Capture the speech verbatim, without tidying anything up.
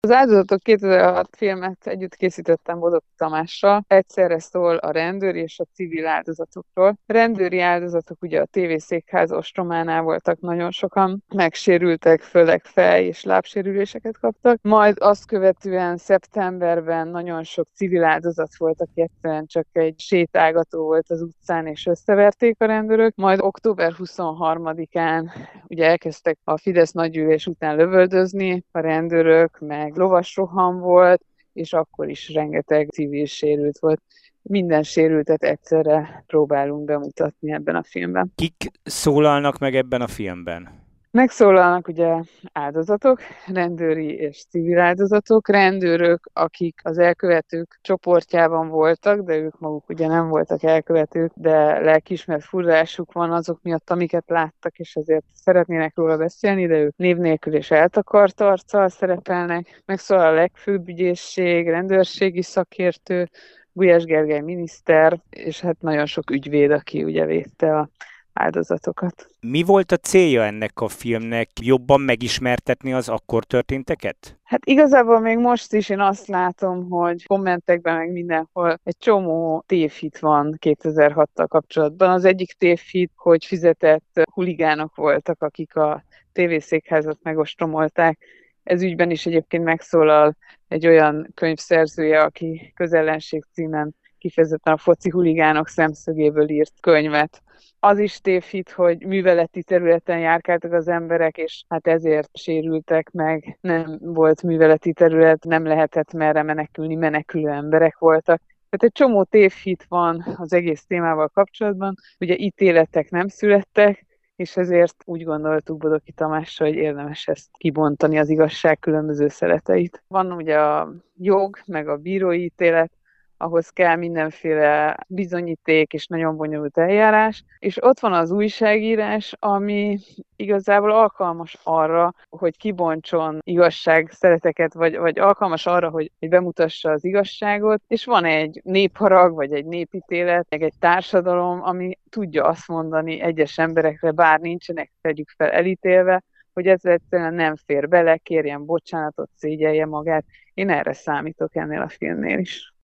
Az Áldozatok kétezer-hat filmet együtt készítettem Bodoki Tamással. Egyszerre szól a rendőr és a civil áldozatokról. A rendőri áldozatok ugye a tévészékház ostrománál voltak nagyon sokan, megsérültek, főleg fej- és lábsérüléseket kaptak. Majd azt követően szeptemberben nagyon sok civil áldozat volt, aki egyszerűen csak egy sétálgató volt az utcán, és összeverték a rendőrök. Majd október huszonharmadikán ugye elkezdtek a Fidesz nagygyűlés után lövöldözni a rendőrök, meg lovasroham volt, és akkor is rengeteg civil sérült volt. Minden sérültet egyszerre próbálunk bemutatni ebben a filmben. Kik szólalnak meg ebben a filmben? Megszólalnak ugye áldozatok, rendőri és civil áldozatok, rendőrök, akik az elkövetők csoportjában voltak, de ők maguk ugye nem voltak elkövetők, de lelkiismert furdalásuk van azok miatt, amiket láttak, és ezért szeretnének róla beszélni, de ők név nélkül és eltakart arccal szerepelnek. Megszólal a legfőbb ügyészség, rendőrségi szakértő, Gulyás Gergely miniszter, és hát nagyon sok ügyvéd, aki ugye védte a áldozatokat. Mi volt a célja ennek a filmnek? Jobban megismertetni az akkor történteket? Hát igazából még most is én azt látom, hogy kommentekben meg mindenhol egy csomó tévhit van kétezer-hattal kapcsolatban. Az egyik tévhit, hogy fizetett huligánok voltak, akik a tévészékházat megostromolták. Ez ügyben is egyébként megszólal egy olyan könyvszerzője, aki Közellenség címen kifejezetten a foci huligánok szemszögéből írt könyvet. Az is tévhit, hogy műveleti területen járkáltak az emberek, és hát ezért sérültek meg. Nem volt műveleti terület, nem lehetett merre menekülni, menekülő emberek voltak. Tehát egy csomó tévhit van az egész témával kapcsolatban. Ugye ítéletek nem születtek, és ezért úgy gondoltuk Bodoki Tamással, hogy érdemes ezt kibontani, az igazság különböző szeleteit. Van ugye a jog, meg a bírói ítélet, ahhoz kell mindenféle bizonyíték és nagyon bonyolult eljárás, és ott van az újságírás, ami igazából alkalmas arra, hogy kibontson igazságszereteket, vagy, vagy alkalmas arra, hogy, hogy bemutassa az igazságot, és van egy népharag, vagy egy népítélet, meg egy társadalom, ami tudja azt mondani egyes emberekre, bár nincsenek, tegyük fel, elítélve, hogy ez egyszerűen nem fér bele, kérjen bocsánatot, szégyelje magát. Én erre számítok ennél a filmnél is.